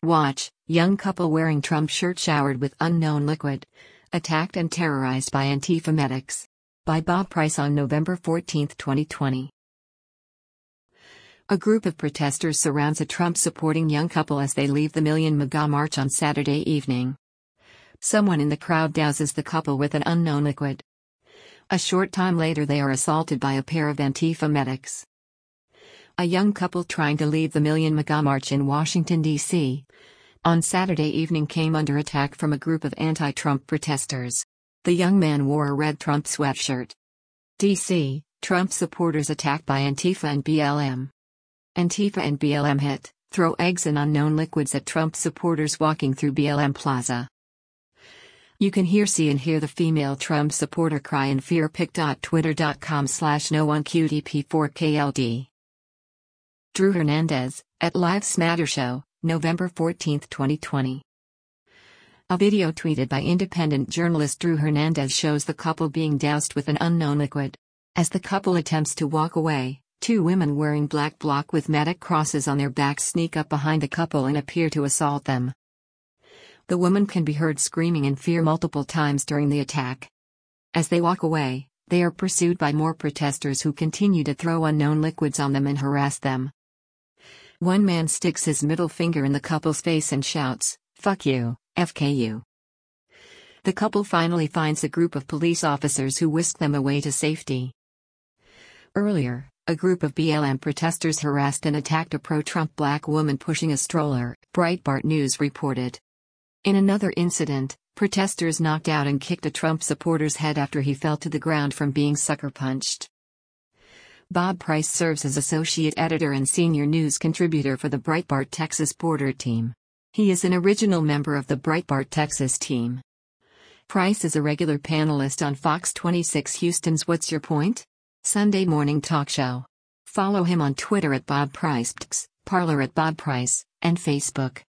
Watch, young couple wearing Trump shirt showered with unknown liquid. Attacked and terrorized by Antifa medics. By Bob Price on November 14, 2020. A group of protesters surrounds a Trump-supporting young couple as they leave the Million MAGA march on Saturday evening. Someone in the crowd douses the couple with an unknown liquid. A short time later they are assaulted by a pair of Antifa medics. A young couple trying to leave the Million MAGA march in Washington, D.C. on Saturday evening came under attack from a group of anti-Trump protesters. The young man wore a red Trump sweatshirt. D.C., Trump supporters attacked by Antifa and BLM. Antifa and BLM hit, throw eggs and unknown liquids at Trump supporters walking through BLM Plaza. You can see and hear the female Trump supporter cry in fear. pic.twitter.com/no1qdp4kld. Drew Hernandez, at Lives Matter Show, November 14, 2020. A video tweeted by independent journalist Drew Hernandez shows the couple being doused with an unknown liquid. As the couple attempts to walk away, two women wearing black bloc with medic crosses on their backs sneak up behind the couple and appear to assault them. The woman can be heard screaming in fear multiple times during the attack. As they walk away, they are pursued by more protesters who continue to throw unknown liquids on them and harass them. One man sticks his middle finger in the couple's face and shouts, "Fuck you, FKU." The couple finally finds a group of police officers who whisk them away to safety. Earlier, a group of BLM protesters harassed and attacked a pro-Trump black woman pushing a stroller, Breitbart News reported. In another incident, protesters knocked out and kicked a Trump supporter's head after he fell to the ground from being sucker punched. Bob Price serves as associate editor and senior news contributor for the Breitbart Texas Border team. He is an original member of the Breitbart Texas team. Price is a regular panelist on Fox 26 Houston's What's Your Point? Sunday morning talk show. Follow him on Twitter at Bob Price, Parler at Bob Price, and Facebook.